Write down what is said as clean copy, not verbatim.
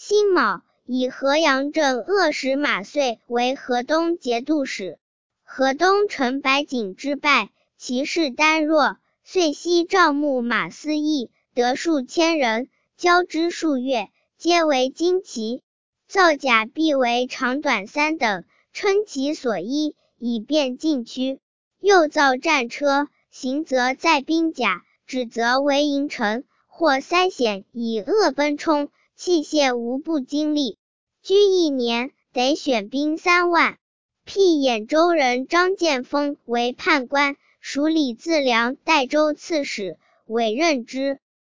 辛卯，以河阳镇恶使马遂为河东节度使。河东陈白景之败，其势单弱，遂悉招募马司役，得数千人，交之数月，皆为旌旗。造甲必为长短3等，称其所依，以便进驱。又造战车，行则载兵甲，止则为营城，或塞险以恶奔冲，器械无不精利。居1年，得选兵3万。辟兖州人张建峰为判官，署理自量代州刺史，委任之。